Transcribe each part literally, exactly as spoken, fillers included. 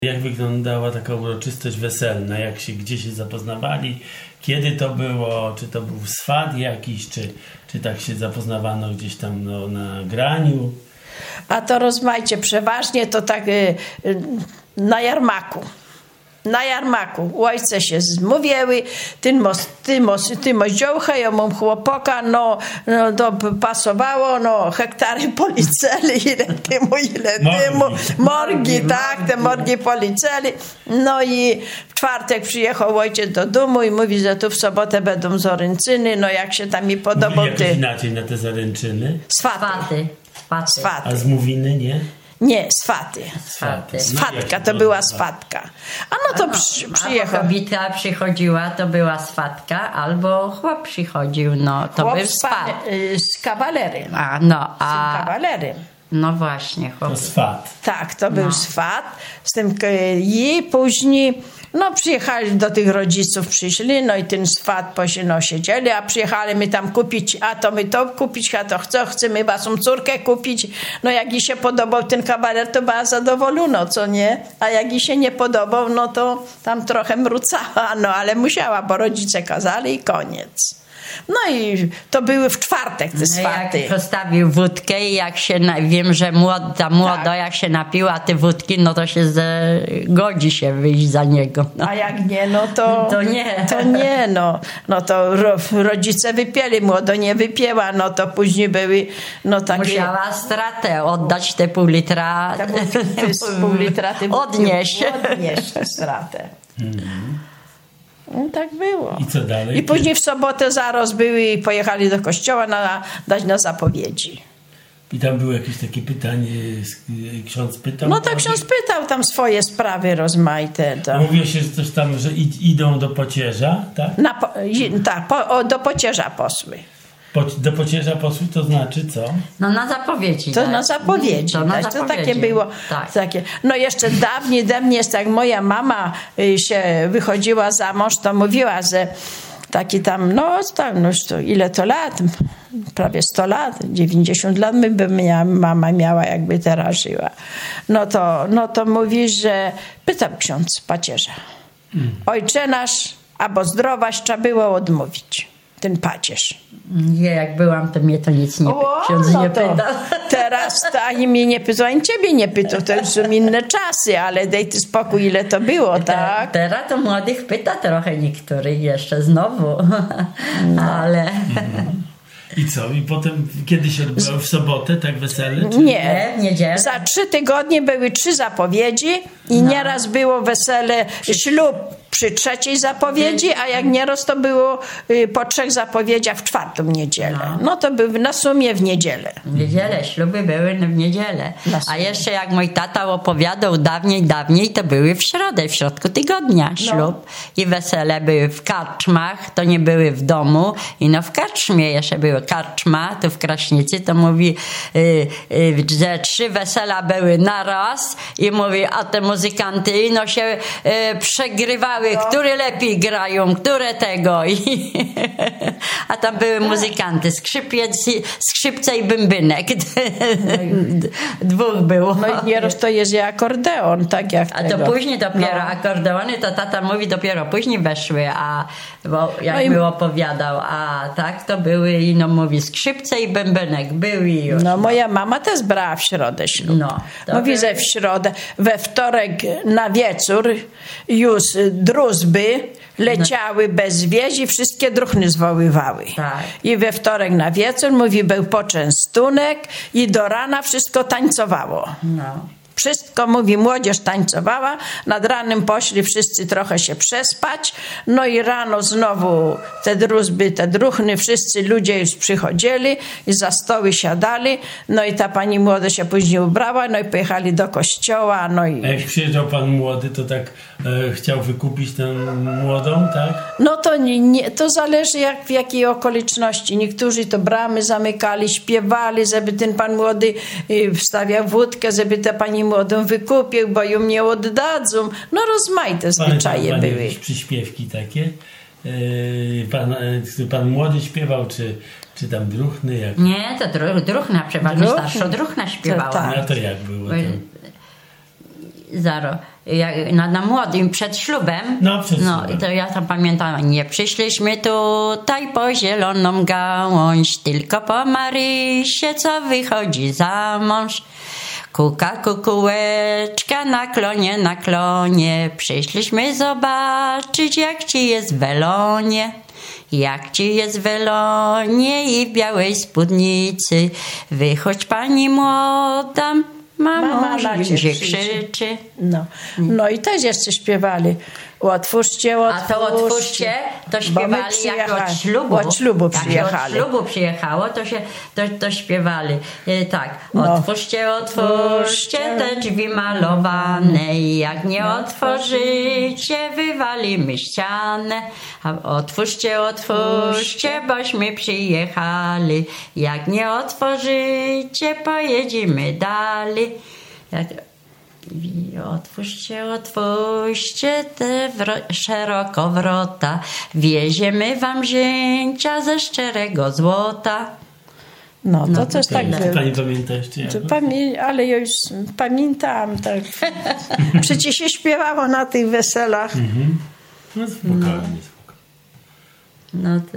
Jak wyglądała taka uroczystość weselna? Jak się, gdzie się zapoznawali? Kiedy to było? Czy to był swat jakiś? Czy, czy tak się zapoznawano gdzieś tam no, na graniu? A to rozmaicie, przeważnie to tak y, y, na jarmaku. Na jarmaku ojce się zmówiły, ty mos, ty mos, ty moździołcha, ja mam chłopaka, no, no to pasowało, no hektary policeli, ile tymu, ile tymu, morgi, tak, te morgi policeli. No i w czwartek przyjechał ojciec do domu i mówi, że tu w sobotę będą zoręczyny, no jak się tam mi podobał. Mówili jakoś inaczej na te zaręczyny? Swaty. Swaty. Swaty. A z Mówiny nie? Nie, swaty. Swaty. Swatka to była swatka. A no to przy, przyjechał. Albo kobieta przychodziła, to była swatka, albo chłop przychodził, no to Chłop był z, swat. pan, y, z kawalerem. A, no, a, Z kawalerem. no właśnie, chłop. To swat. Tak, to był No. swat. Z tym y, i później no przyjechali do tych rodziców, przyszli, no i ten swat posi- no, siedzieli, a przyjechali my tam kupić, a to my to kupić, a to chcę, chcemy waszą córkę kupić. No jak jej się podobał ten kawaler, to była zadowolona, co nie? A jak jej się nie podobał, no to tam trochę mrucała, no ale musiała, bo rodzice kazali i koniec. No i to były w czwartek te No swaty. jak postawił wódkę i jak się, na, wiem, że młod, ta młoda Tak. jak się napiła te wódki, no to się zgodzi się wyjść za niego. No. A jak nie, no to... To nie. To nie, no. No to ro, rodzice wypieli, młodo nie wypięła, no to później były, no takie... Musiała stratę oddać te pół litra. Tak, z pół litra ty Odnieść. Odnieść stratę. No, tak było. I co dalej? I później w sobotę zaraz były i pojechali do kościoła na, dać na zapowiedzi. I tam było jakieś takie pytanie, ksiądz pytał? No tak ksiądz pytał tam swoje sprawy rozmaite. To. Mówiło się, że coś tam, że id- idą do pocierza, tak? Na, po- i- tak, po, o, do pocierza posły. Po, do pocierza posły to znaczy co? No na zapowiedzi. To tak. na zapowiedzi. To, na tak, to zapowiedzi. takie było. Tak. Takie. No jeszcze dawniej, dawniej jest tak, moja mama y, się wychodziła za mąż, to mówiła, że taki tam, no tam, no już to, ile to lat? Prawie sto lat, dziewięćdziesiąt lat my by miała, mama miała, jakby teraz żyła. No to, no to mówi, że pytał ksiądz pacierza. Mm. Ojcze nasz, albo zdrowaś, trzeba było odmówić. Ten pacierz. Nie, jak byłam, to mnie to nic nie pytał. O, Ksiądz no nie to pytał. teraz to ani mnie nie pytał, ani ciebie nie pytał. To już są inne czasy, ale daj ty spokój, ile to było, tak? Te, teraz to młodych pyta trochę niektórych jeszcze znowu. Ale... I co? I potem kiedy się odbyło? W sobotę, tak wesele? Czy... Nie. Nie, w niedzielę. Za trzy tygodnie były trzy zapowiedzi i No. nieraz było wesele, ślub przy trzeciej zapowiedzi, a jak nieraz to było y, po trzech zapowiedziach w czwartą niedzielę. No. No to był na sumie w niedzielę. W niedzielę, śluby były w niedzielę. Na A sumie. jeszcze jak mój tata opowiadał dawniej, dawniej, to były w środę, w środku tygodnia ślub. I wesele były w karczmach, to nie były w domu. I no w karczmie jeszcze były karczma, tu w Kraśnicy, to mówi, y, y, że trzy wesela były naraz i mówi, a te muzykanty no się y, przegrywały, które lepiej grają, które tego. I, a tam były muzykanty, skrzypiec, skrzypce i bębenek. Dwóch było. No i nieraz to jest i akordeon, tak jak A tego. to później dopiero No. akordeony, to tata mówi, dopiero później weszły, a bo jak No i- mi opowiadał, a tak to były, i no mówi, skrzypce i bębenek były i już. No moja mama też brała w środę ślub. No, to Mówi, by- że w środę, we wtorek na wieczór już druzby leciały bez wieży, wszystkie druchny zwoływały. Tak. I we wtorek na wieczór, mówi, był poczęstunek i do rana wszystko tańcowało. No. Wszystko, mówi, młodzież tańcowała, nad ranem poszli wszyscy trochę się przespać, no i rano znowu te druzby, te druchny, wszyscy ludzie już przychodzili i za stoły siadali, no i ta pani młoda się później ubrała, no i pojechali do kościoła, no A i... jak przyjeżdżał pan młody, to tak e, chciał wykupić tę młodą, tak? No to, nie, nie, to zależy jak, w jakiej okoliczności. Niektórzy to bramy zamykali, śpiewali, żeby ten pan młody y, wstawiał wódkę, żeby te pani młodą wykupił, bo ją nie oddadzą. No rozmaite zwyczaje Pamiętam, były. jakieś przyśpiewki takie? E, pan, e, pan młody śpiewał, czy, czy tam druchny? Jak? Nie, to dru, druchna, przeważnie Druchna. starsza druchna śpiewała. To tak. A to jak było? To? Zaro. Jak na, na młodym, przed ślubem. No, przed no ślubem. to ja tam pamiętam, nie przyszliśmy tutaj po zieloną gałąź, tylko po Marysię, co wychodzi za mąż. Kuka, kukułeczka, na klonie, na klonie, przyszliśmy zobaczyć, jak ci jest w Elonie. Jak ci jest w Elonie i w białej spódnicy, wychodź pani młoda, mamo, Mama na cię się krzyczy. krzyczy. No. no i też jeszcze śpiewali. Otwórzcie, A otwórzcie. to otwórzcie, to Bo my śpiewali jak przyjechali. od ślubu. Od ślubu Jak przyjechali. od ślubu przyjechało, to się to, to śpiewali. E, tak, No. otwórzcie, otwórzcie te drzwi malowane, jak nie otworzycie, wywalimy ścianę. A otwórzcie, otwórzcie, bośmy przyjechali, jak nie otworzycie, pojedziemy dalej. Jak I otwórzcie, otwórzcie te wro- szeroko wrota, wieziemy wam zięcia ze szczerego złota. No to No, też to tak tyle. było. Pani pamięta jeszcze To jak? pamię- ale ja już pamiętam, tak. Przecież się śpiewało na tych weselach. No spokojnie, spokojnie. No to...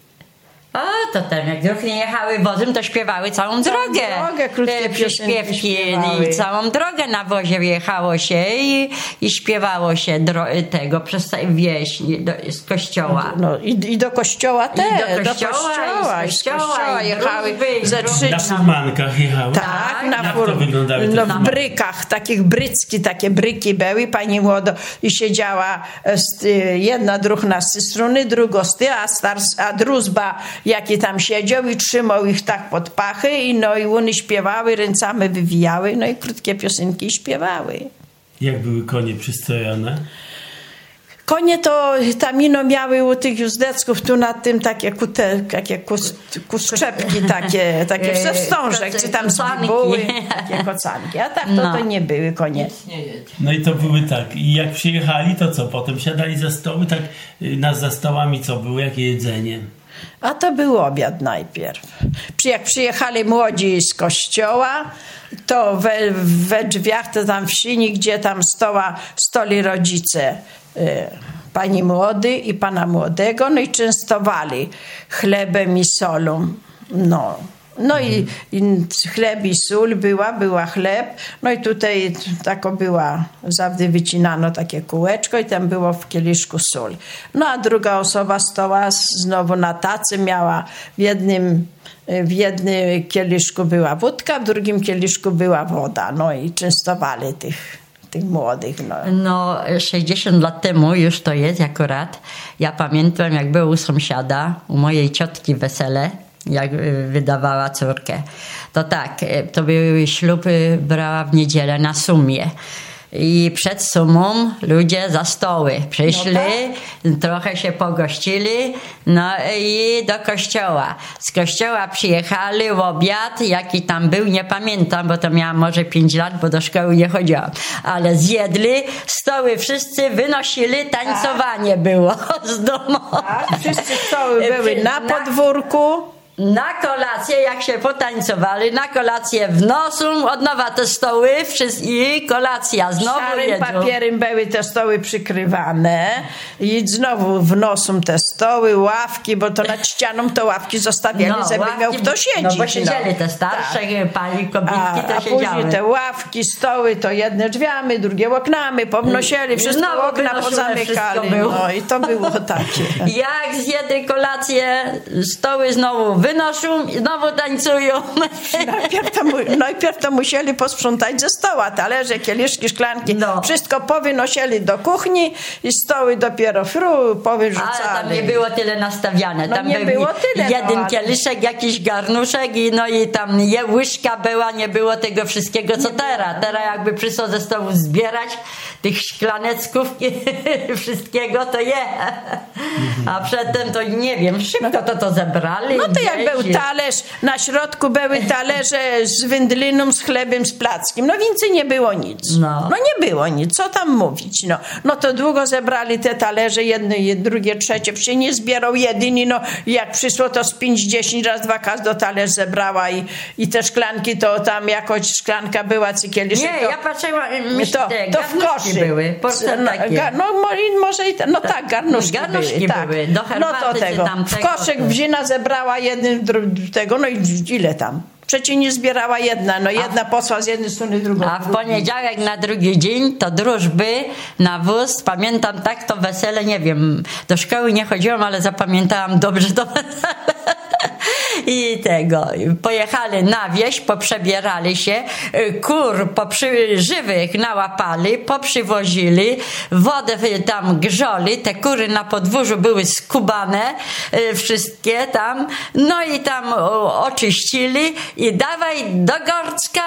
O, to tam jak druhny jechały wozem, to śpiewały całą drogę. drogę, krótkie Te piosenki przyśpiewki śpiewały. i całą drogę na wozie jechało się i, i śpiewało się dro- tego przez całą wieś do, z kościoła. No i, i do kościoła też. do kościoła, kościoła, i z z kościoła, kościoła i jechały drużby, i ze drużby. trzy. Na furmankach jechały? Tak, na Jak fur... to wyglądały te no, w furmanki? brykach, takich brycki, takie bryki były, pani młodo i siedziała z, ty- jedna druhna z tej strony, druga z tej, a, stars, a druzba jaki tam siedział i trzymał ich tak pod pachy i no i one śpiewały, ręcami wywijały, no i krótkie piosenki śpiewały. Jak były konie przystrojone? Konie to tam ino miały u tych juzdecków tu nad tym takie kute, takie kus, kuszczepki takie, takie ze wstążek, czy tam z Kocanki. bibuły, takie kocanki, a tak to, No. to nie były konie. No i to były tak. I jak przyjechali, to co? Potem siadali za stoły, tak y, nas za stołami co było? Jakie jedzenie? A to był obiad najpierw. Przy- Jak przyjechali młodzi z kościoła, to we, we drzwiach, to tam w sini, gdzie tam stoła, stoli rodzice y, pani młody i pana młodego, no i częstowali chlebem i solą. No. No i, i chleb i sól była, była chleb, no i tutaj tako była, zawdy wycinano takie kółeczko i tam było w kieliszku sól. No a druga osoba stoła znowu na tacy, miała w jednym, w jednym kieliszku była wódka, w drugim kieliszku była woda, no i częstowali tych, tych młodych, no. No, sześćdziesiąt lat temu już to jest akurat. Ja pamiętam, jak był u sąsiada, u mojej ciotki wesele, jak y, wydawała córkę. To tak, y, to były śluby, brała w niedzielę na sumie. I przed sumą ludzie za stoły przyszli, No trochę się pogościli, no i do kościoła. Z kościoła przyjechali w obiad, jaki tam był, nie pamiętam, bo to miałam może pięć lat, bo do szkoły nie chodziłam. Ale zjedli, stoły wszyscy wynosili, tańcowanie było z domu. Tak, wszyscy stoły były na Na- podwórku. Na kolację, jak się potańcowali, na kolację w nosu, od nowa te stoły wszyscy, i kolacja, znowu Szarym jedzą. papierem były te stoły przykrywane i znowu w nosum te stoły, ławki, bo to nad ścianą to ławki zostawiali, żeby ławki, miał kto siedzieć. No bo siedzieli te starsze Tak. pani, kobietki A, to a siedziały. później te ławki, stoły, to jedne drzwiami, drugie oknami, pomnosili, wszystko Znowu okna wynosone pozamykali. wszystko było. No i to było takie. Jak zjedli kolację, stoły znowu wynoszą i znowu tańcują. Najpierw to, mu- najpierw to musieli posprzątać ze stoła, talerze, kieliszki, szklanki, No. wszystko powynosili do kuchni i stoły dopiero fru powyrzucali. Ale tam nie było tyle nastawiane. No Tam nie był było tyle, jeden no, ale- kieliszek, jakiś garnuszek i no i tam je, łyżka była, nie było tego wszystkiego co teraz. Teraz jakby przyszło ze stołu zbierać, tych szklanecków wszystkiego to je. A przedtem to nie wiem, szybko to to zebrali. No to jak gdzieś. był talerz, na środku były talerze z wędliną, z chlebem, z plackiem. No więcej nie było nic. No. No nie było nic, co tam mówić. No, no to długo zebrali te talerze, jedno, drugie, trzecie. Przecież nie zbierał jedyni, no jak przyszło to z pięć, dziesięć, raz, dwa, każda talerz zebrała i, i te szklanki to tam jakoś szklanka była, cykieliszek. Nie, to, ja patrzyłam, myślę, to, to w koszy były, porcel no, takie. ga, no mo- może i te, no tak, garnuszki, garnuszki były, były, tak. do No to herbaty tego, czy tam w tego, koszek to- wzina zebrała jeden dru- tego, no i ile tam? Przecież nie zbierała jedna, no jedna posła z jednej strony, drugą. A w poniedziałek na drugi dzień to drużby na wóz. Pamiętam tak to wesele, nie wiem, do szkoły nie chodziłam, ale zapamiętałam dobrze to wesele. I tego, pojechali na wieś, poprzebierali się, kur poprzy, żywych nałapali, poprzywozili, wodę tam grzoli, te kury na podwórzu były skubane, wszystkie tam, no i tam oczyścili i dawaj do gorcka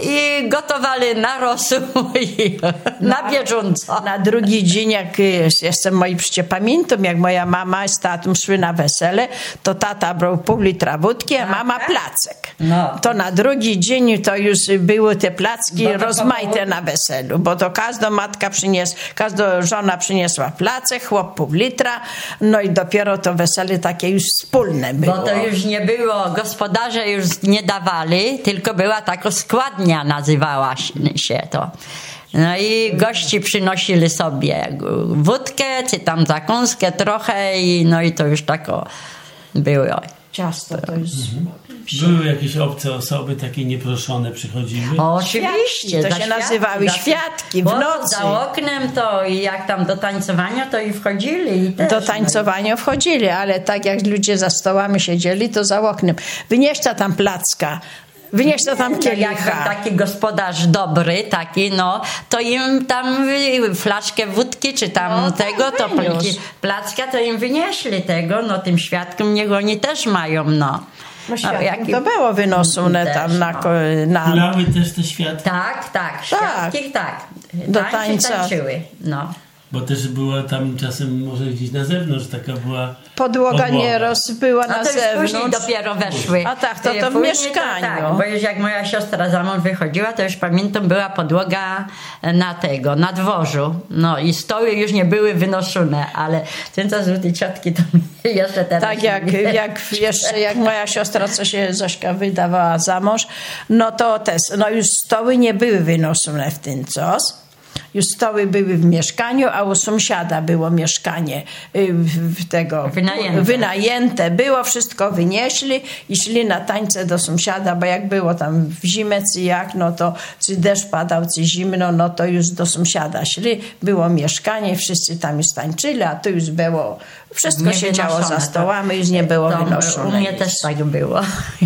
i gotowali na rosół i na bieżąco. Na drugi dzień, jak jestem moi przecież pamiętam, jak moja mama z tatą szły na wesele, to tata brał pół litra wódki, a mama placek. No. To na drugi dzień to już były te placki Bo to rozmaite było- na weselu, bo to każda matka przyniosła, każda żona przyniosła placek, chłop pół litra, no i dopiero to wesele takie już wspólne było. Bo to już nie było, gospodarze już nie dawali, tylko była taka składnia, nazywała się to. No i gości przynosili sobie wódkę, czy tam zakąskę trochę i no i to już tak o, było. Ciasto to już... Były jakieś obce osoby, takie nieproszone przychodziły? O, oczywiście. Świadki, to za się świadki, nazywały za- świadki w bo nocy. Za oknem to i jak tam do tańcowania to i wchodzili. I też, Do tańcowania wchodzili, ale tak jak ludzie za stołami siedzieli, to za oknem. Wynieśta tam placka, wynieśta tam no, jak kielicha. taki gospodarz dobry, taki, no, to im tam y, flaszkę wódki, czy tam No, tego, tak to wyniósł. pl- placka, to im wynieśli tego, no, tym świadkom, niech oni też mają, no. No, No, jak- to było wynosone Też, tam na, no. ko- na... Hulały też te świadki? Tak, tak, świadki, tak. Do Tańczy, tańca. tańczyły, no. Bo też była tam czasem może gdzieś na zewnątrz, taka była Podłoga nieraz była A na to już później zewnątrz. dopiero weszły. A tak, to to w Później mieszkaniu. tak, bo już jak moja siostra za mąż wychodziła, to już pamiętam, była podłoga na tego, na dworzu. No i stoły już nie były wynoszone, ale tysiąc złotych ciotki to mi jeszcze teraz... Tak jak, jak jeszcze jak moja siostra, co się Zośka wydawała za mąż, no to też, no już stoły nie były wynoszone w ten czas. Już stoły były w mieszkaniu, a u sąsiada było mieszkanie y, w, w tego Wynajęte. wynajęte. Było, wszystko wynieśli i szli na tańce do sąsiada, bo jak było tam w zimę, czy jak, no to czy deszcz padał, czy zimno, no to już do sąsiada szli. Było mieszkanie, wszyscy tam już tańczyli, a to już było, wszystko Nie się działo wynoszone, za to- stołami, już nie było to wynoszone. U mnie nic. też tak było.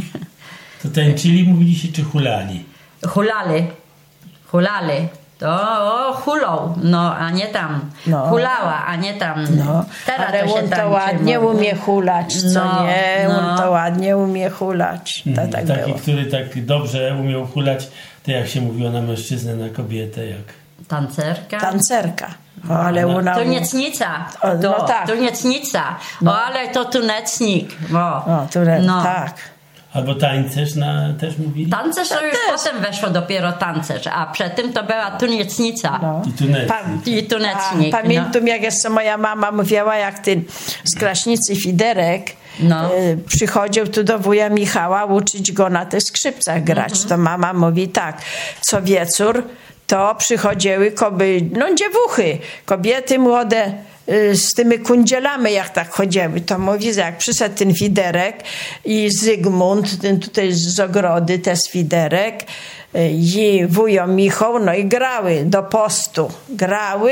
To tańczyli, mówili się, czy hulali? Hulali. Hulali. To o, hulą, no, a nie tam. No. Hulała, a nie tam. No, Teraz ale to się on to tańczy, ładnie no. umie hulać, co No, nie? no. On to ładnie umie hulać. To tak Taki, było. który tak dobrze umiał hulać, to jak się mówiło na mężczyznę, na kobietę, jak... Tancerka. Tancerka. O, ale No, ona... Tuniecnica. O, To, no tak. Tuniecnica. O, ale to tunecnik. O, O, które, no. tak. Albo tańcerz na, też mówili? Tancerz to już potem weszło dopiero tancerz, a przed tym to była tuniecnica. No. I tunecki. Pa- I tunecnik. A, pamiętam, jak jeszcze moja mama mówiła, jak ten z Kraśnicy Fiderek No. e, przychodził tu do wuja Michała uczyć go na tych skrzypcach grać. Mhm. To mama mówi tak, co wieczór to przychodziły koby, no dziewuchy, kobiety młode y, z tymi kundzielami, jak tak chodziły. To mówi, że jak przyszedł ten Fiderek i Zygmunt, ten tutaj z Ogrody, też Fiderek y, i wujo Michał, no i grały do postu. Grały,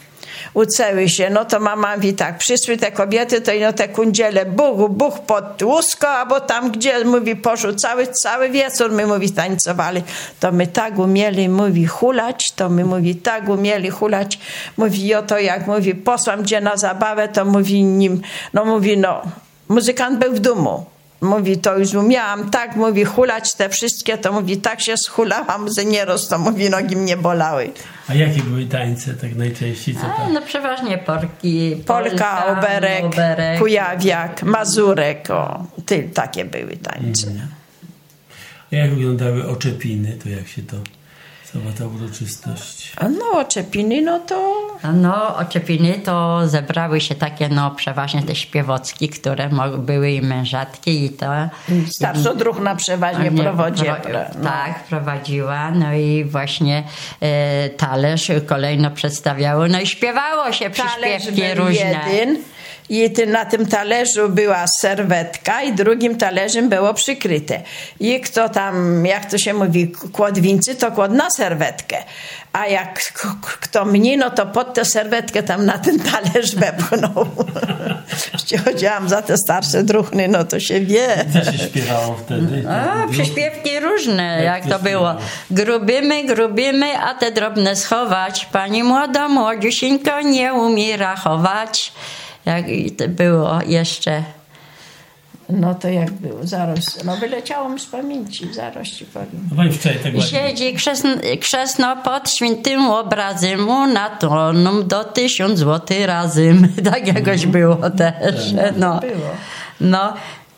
uczęły się, no to mama mówi tak, przyszły te kobiety, to i no te kundziele, buch, buch pod łusko, albo tam, gdzie, mówi, porzucały, cały wieczór my, mówi, tańcowali. To my tak umieli, mówi, hulać, to my, mówi, tak umieli hulać. Mówi, oto jak, mówi, posłam gdzie na zabawę, to mówi nim, no mówi, no, muzykant był w domu. Mówi, to już umiałam tak, mówi, hulać te wszystkie, to mówi, tak się schulałam, że nieraz to mówi, nogi mnie bolały. A jakie były tańce tak najczęściej? Co A, tam? no przeważnie porki. Polka, oberek, oberek, kujawiak, mazurek, o, ty, takie były tańce. A jak wyglądały oczepiny, to jak się to, cała ta uroczystość? A no, oczepiny, no to... No, oczepiny to zebrały się takie, no przeważnie te śpiewocki, które mo- były i mężatki i to... Starszodruchna przeważnie Nie, prowadziła. pro- No. Tak, prowadziła, no i właśnie e, talerz kolejno przedstawiało, no i śpiewało się przyśpiewki był różne. jeden i ty, na tym talerzu była serwetka i drugim talerzem było przykryte. I kto tam, jak to się mówi, kładł wincy, to kładł na serwetkę. A jak k- k- kto mniej, no to pod tę serwetkę tam na ten talerz wepchnął. Jeśli chodziłam za te starsze druchny, no to się wie. Co się śpiewało wtedy? A, przyśpiewki różne, jak, Jak to to było. śpiewało? Grubimy, grubimy, a te drobne schować. Pani młoda, młodziusieńko, nie umie rachować. Jak i to było jeszcze. No to jak było, zaraz, no wyleciało mi z pamięci, zaraz ci powiem. No pani wczoraj tak ładnie. Siedzi krzesno, krzesno pod świętym obrazem, mu na toną do tysiąc złotych razem. Tak jakoś było też. No. Było. No.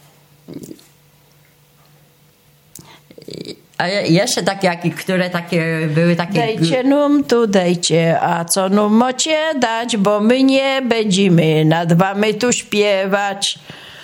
A je- jeszcze takie, jakie- które takie były takie... Dejcie num tu, dejcie, a co num mocie dać, bo my nie będziemy nad wami tu śpiewać.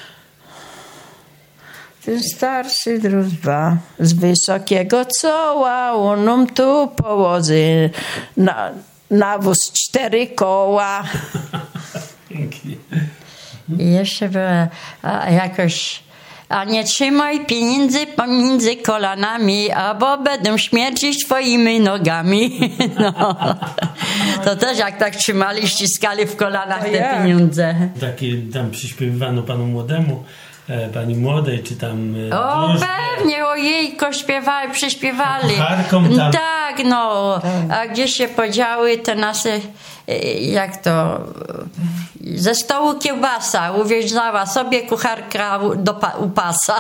Ten starszy drużba z wysokiego coła, unum tu położy na, na wóz cztery koła. Pięknie. I jeszcze była a, jakoś... A nie trzymaj pieniędzy pomiędzy kolanami, albo będą śmierdzić twoimi nogami. No. To też jak tak trzymali, ściskali w kolanach To te jak? pieniądze. Takie tam przyśpiewywano panu młodemu, e, pani młodej, czy tam... E, O, wróżbie. pewnie, ojejko, śpiewali, przyśpiewali. Kucharkom tam. Tak, no. A gdzie się podziały te nasze, y, jak to, y, ze stołu kiełbasa, uwięźnęła sobie kucharka u- do pa, u pasa.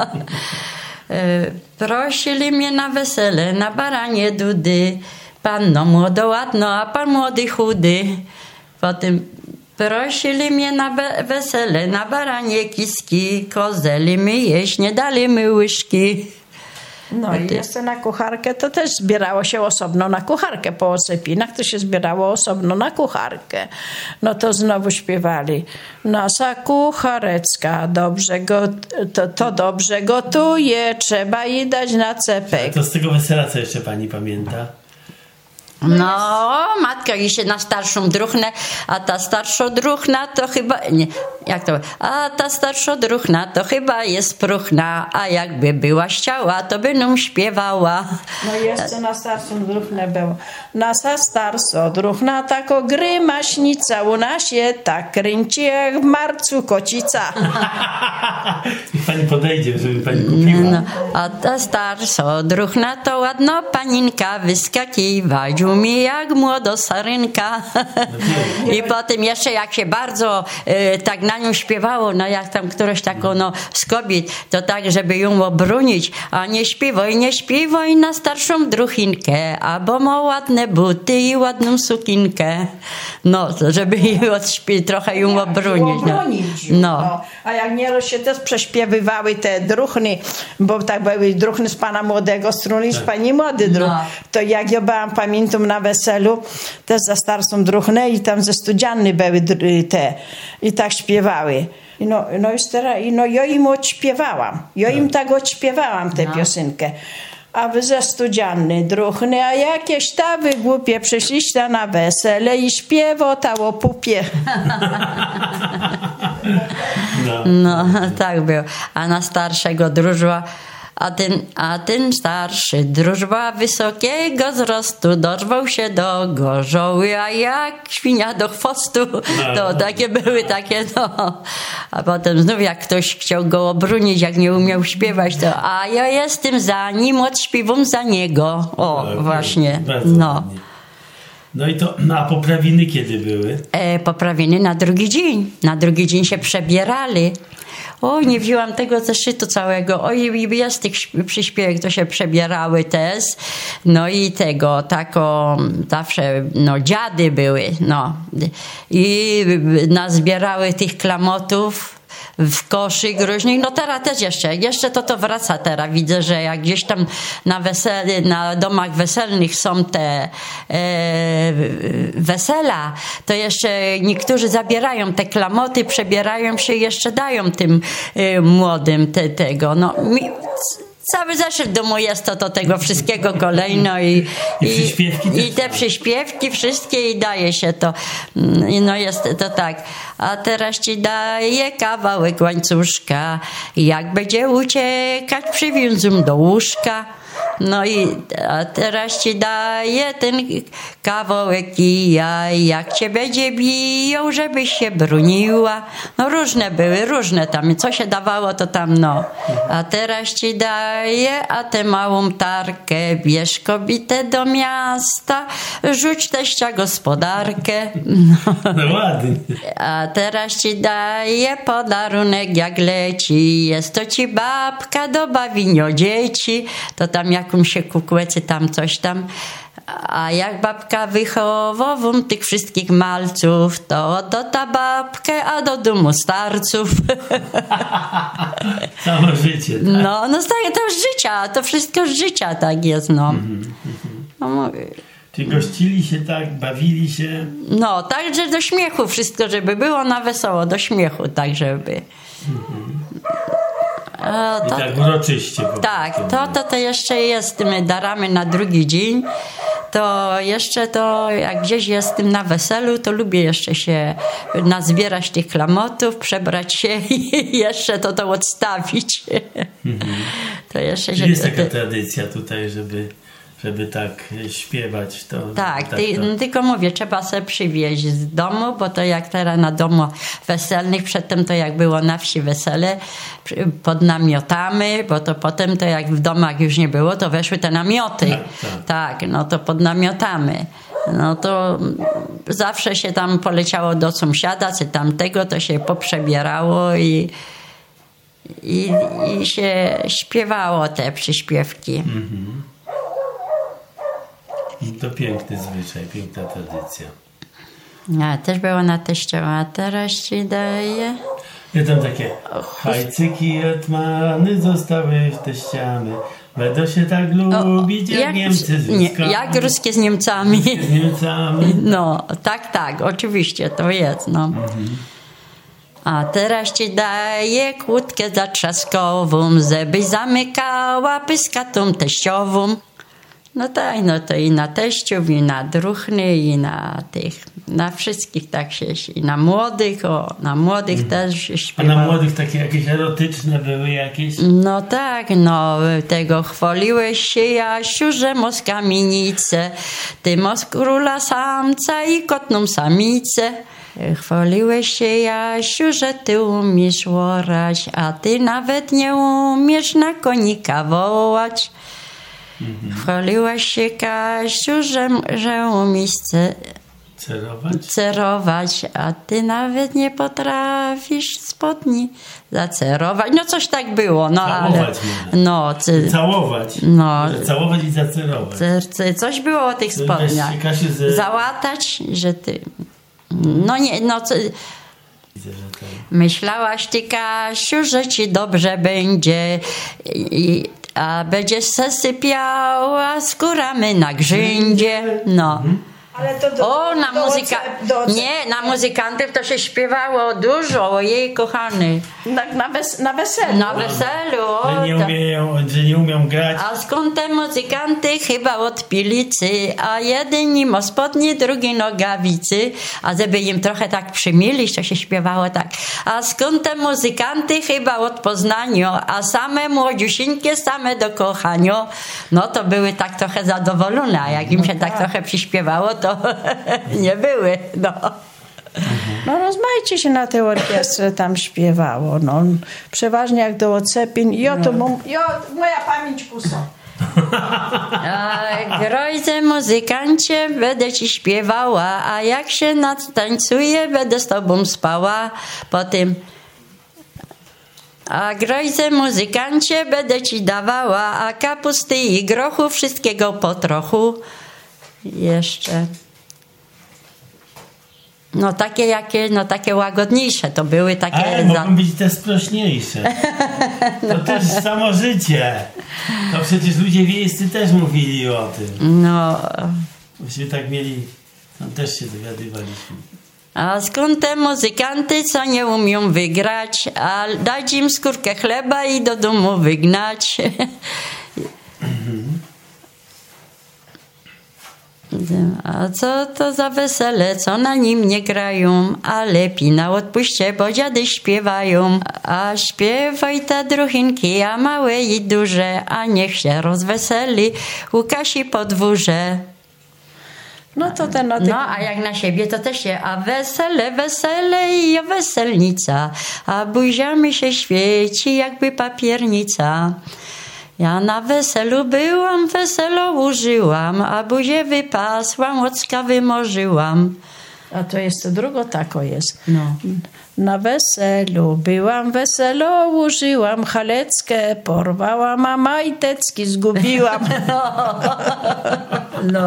Y, Prosili mnie na wesele, na baranie dudy. Panno młodo ładno, a pan młody chudy. Potem prosili mnie na we- wesele, na baranie kiski. Kozeli my jeść, nie dali my łyżki. No i jeszcze na kucharkę to też zbierało się osobno na kucharkę. Po ocepinach to się zbierało osobno na kucharkę. No to znowu śpiewali. Nasza kucharecka dobrze go, to, to dobrze gotuje, trzeba jej dać na cepek. To z tego wesela co jeszcze pani pamięta? No, matka i się na starszą druchnę, a ta starszodruchna to chyba, nie, jak to, a ta starszodruchna to chyba jest próchna, a jakby była ściała, to by nam śpiewała. No i jeszcze na starszą druchnę było. Nasza starsza druchna tako grymaśnica u nas się tak kręci jak w marcu kocica. Niech pani podejdzie, żeby pani kupiła. No, a ta starsza druchna to ładno paninka wyskakiwać umie jak młodosarynka. I potem jeszcze jak się bardzo e, tak na nią śpiewało, no jak tam któreś taką no, z kobiet, to tak, żeby ją obronić, a nie śpiewaj, nie śpiewaj na starszą druchinkę, albo ma ładne buty i ładną sukinkę. No, to żeby jej odśpie- trochę ją obronić. No. Obronić ją, No. no. A jak nieraz się też prześpiewywały te druchny, bo tak były druchny z pana młodego struny i z pani młody druch. No. To jak ja byłam, pamiętam, na weselu, też za starszą druchnę i tam ze studzianny były dr- te i tak śpiewały. I no, no, już teraz, i no ja im odśpiewałam. Ja im tak odśpiewałam tę No. piosenkę. A wy ze studzianny druchny, a jakieś tawy głupie przyszliście na wesele i śpiewotało pupie. No. No, tak było. A na starszego drużba, a ten, a ten starszy drużba wysokiego wzrostu dorwał się do gorzoły, a jak świnia do chwostu. To takie były takie, no. A potem znów jak ktoś chciał go obronić, jak nie umiał śpiewać, to a ja jestem za nim, odśpiewam za niego. O, Tak, właśnie. bardzo No. ładnie. No i to, no a poprawiny kiedy były? E, poprawiny na drugi dzień. Na drugi dzień się przebierali. Oj, nie wzięłam tego zeszytu całego. Oj, jest tych przyśpiewek, to się przebierały też. No i tego, tako zawsze, no dziady były, no. I nazbierały tych klamotów w koszyk różnych. No teraz też jeszcze, jeszcze to to wraca teraz. Widzę, że jak gdzieś tam na wesele, na domach weselnych są te e, wesela, to jeszcze niektórzy zabierają te klamoty, przebierają się i jeszcze dają tym e, młodym te, tego. No, mi, cały zeszyt domu jest to, to tego wszystkiego kolejno i, I, przyśpiewki i, i te przyśpiewki wszystkie i daje się to. No jest to tak. A teraz ci daję kawałek łańcuszka, jak będzie uciekać, przywiązum do łóżka. No i a teraz ci daję ten kawałek kija, jak cię będzie biją, żebyś się broniła. No różne były, różne tam. Co się dawało, to tam no. A teraz ci daję, a tę małą tarkę bierz kobietę do miasta, rzuć teścia gospodarkę. No. No ładnie. A teraz ci daję podarunek, jak leci. Jest to ci babka do bawinio dzieci. To tam jakąś się kukłecy, tam coś tam. A jak babka wychowową tych wszystkich malców, to do ta babkę, a do domu starców. Samo życie, tak? No, no tak, to z życia, to wszystko z życia tak jest, no. No mówię. Czy gościli się tak, bawili się? No, tak, że do śmiechu wszystko, żeby było na wesoło, do śmiechu, tak, żeby... O, to, I tak uroczyście. Tak, to, to to jeszcze jest tymi darami na drugi dzień. To jeszcze to, jak gdzieś jestem na weselu, to lubię jeszcze się nazbierać tych klamotów, przebrać się i jeszcze to to odstawić. Mhm. To jeszcze się, jest taka to, tradycja tutaj, żeby... żeby tak śpiewać. To, tak, tak ty, to... tylko mówię, trzeba sobie przywieźć z domu, bo to jak teraz na domu weselnych, przedtem to jak było na wsi wesele, pod namiotami, bo to potem to jak w domach już nie było, to weszły te namioty. Tak, tak. tak no to pod namiotami. No to zawsze się tam poleciało do sąsiada, czy tamtego, to się poprzebierało i, i, i się śpiewało te przyśpiewki. Mhm. To piękny zwyczaj, piękna tradycja. Ja też była na teściowa, a teraz ci daję. Ja tam takie hajcyki etmany zostały w teściamy. Będą się tak lubić, jak, jak Niemcy z nie, Jak ruskie z Niemcami. Z Niemcami. No, tak, tak, oczywiście, to jest, no. Mhm. A teraz ci daję kłódkę zatrzaskową, żebyś zamykała pyskatą teściową. No tak, no to i na teściów, i na druchny, i na tych, na wszystkich tak się, i na młodych, o, na młodych mm. też się śpiewało. A na młodych takie jakieś erotyczne były jakieś? No tak, no, tego chwaliłeś się, Jasiu, że mos kamienicę, ty mos króla samca i kotną samicę. Chwaliłeś się, Jasiu, że ty umiesz łorać, a ty nawet nie umiesz na konika wołać. Mhm. Chwaliłaś się, Kasiu, że, że umiesz ce, cerować? cerować, a ty nawet nie potrafisz spodni zacerować. No coś tak było. No, całować ale, no, cy, całować. No, całować i zacerować. C, c, coś było o tych spodniach. Ze... Załatać, że ty... No nie, no... Co, myślałaś ty, Kasiu, że ci dobrze będzie... I, a będziesz zasypiała skórami na grzędzie. No. Ale to do, o, na do muzyka... do Nie, na muzykantów to się śpiewało dużo, ojej kochany. Na, na, wes na weselu. Na weselu, o. Że nie umieją, że nie umią grać. A skąd te muzykanty? Chyba od pilicy, a jedni ma spodnie, drugi nogawicy. A żeby im trochę tak przymilić, to się śpiewało tak. A skąd te muzykanty? Chyba od Poznania, a same młodziusieńkie, same do kochania. No to były tak trochę zadowolone, a jak im się tak trochę przyśpiewało, to nie były, no. No rozmaicie się na tej orkiestrze tam śpiewało, no. Przeważnie jak do Ocepin. Jo, to mo jo, moja pamięć pusa. Grojce muzykancie, będę ci śpiewała, a jak się nadtańcuję, będę z tobą spała. Po tym A grojce muzykancie będę ci dawała, a kapusty i grochu wszystkiego po trochu. Jeszcze. No takie jakie, no takie łagodniejsze to były takie. Ale za... mogą być te sprośniejsze. To też samo życie. To przecież ludzie wiejscy też mówili o tym. No. Myśmy tak mieli, tam też się dowiadywaliśmy. A skąd te muzykanty, co nie umią wygrać, a dać im skórkę chleba i do domu wygnać. A co to za wesele, co na nim nie grają, a lepiej na odpuście, bo dziady śpiewają. A śpiewaj te druchinki, a małe i duże, a niech się rozweseli Łukasi podwórze. No to ten na tych... No, a jak na siebie to też się, a wesele, wesele i weselnica, a buziami się świeci jakby papiernica. Ja na weselu byłam, weselo użyłam, a buzię wypasłam, łocka wymorzyłam. A to jest to drugo tako jest. No. Na weselu byłam, weselo użyłam, chaleckę porwałam, a majtecki zgubiłam. No.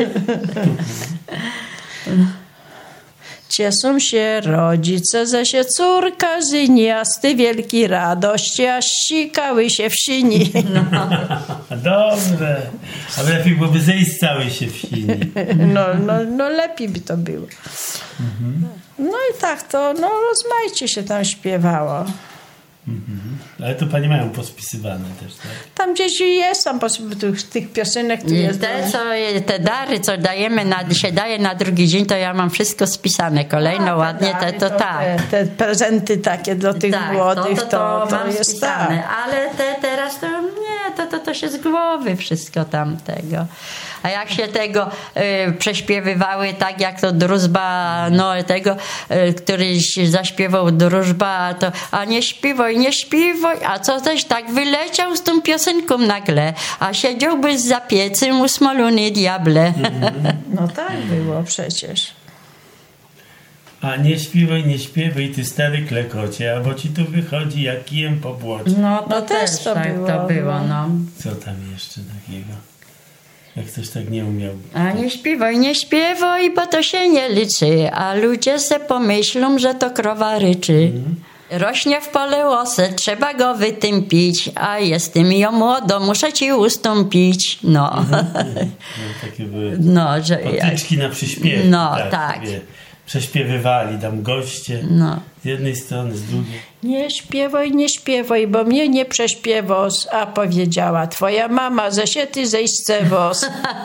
Cieszą się rodzice, że się córka żeni, a z ty wielkiej radości, aż sikały się w sini. No. Dobre. Ale lepiej byłoby zejść cały się w sini. No, no, no lepiej by to było. Mhm. No i tak to, no rozmaicie się tam śpiewało. Mhm. Ale to panie mają pospisywane też, tak? Tam gdzieś jest, tam po, tych, tych piosenek tu I jest. te, co, te dary, co dajemy na, się daje na drugi dzień, to ja mam wszystko spisane. Kolejno A, ładnie, te, to, to, tak. Te, te prezenty takie do tych tak, młodych, to, to, to, to, mam jest spisane. tak. Ale te, teraz to nie, to, to, to się z głowy wszystko tamtego. A jak się tego y, prześpiewywały, tak jak to Drużba, no tego, y, który zaśpiewał Drużba, to a nie śpiewaj, nie śpiewaj, a co też tak wyleciał z tą piosenką nagle, a siedziałby za piecem usmolony diable. No tak było przecież. A nie śpiewaj, nie śpiewaj, ty stary klekocie, albo ci tu wychodzi jak kijem po błocie. No to No też, też to tak było, to było, no. Co tam jeszcze takiego? Jak ktoś tak nie umiał. A nie śpiewaj, nie śpiewaj, bo to się nie liczy, a ludzie se pomyślą, że to krowa ryczy. Mhm. Rośnie w pole łosę, trzeba go wytępić, a jestem ją młodo, muszę ci ustąpić. No. Mhm. No, takie były No, że potyczki na przyśpiew. No, tak. tak. Prześpiewywali tam goście No. z jednej strony, z drugiej. Nie śpiewaj, nie śpiewaj, bo mnie nie prześpiewasz, a powiedziała twoja mama, że się ty zejście wos.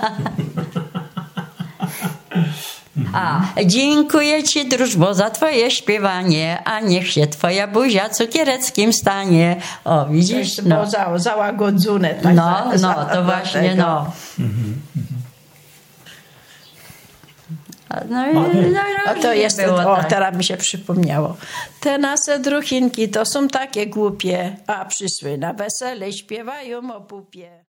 A, dziękuję ci, drużbo, za twoje śpiewanie, a niech się twoja buzia cukiereckim stanie. O, widzisz? No. No, Za, załagodzone. Tak, no, za, no za, to za właśnie, tego. no. No, i- No, no, no to jest, było o, tak. teraz mi się przypomniało. Te nasze druchinki to są takie głupie, a przysły na wesele śpiewają o pupie.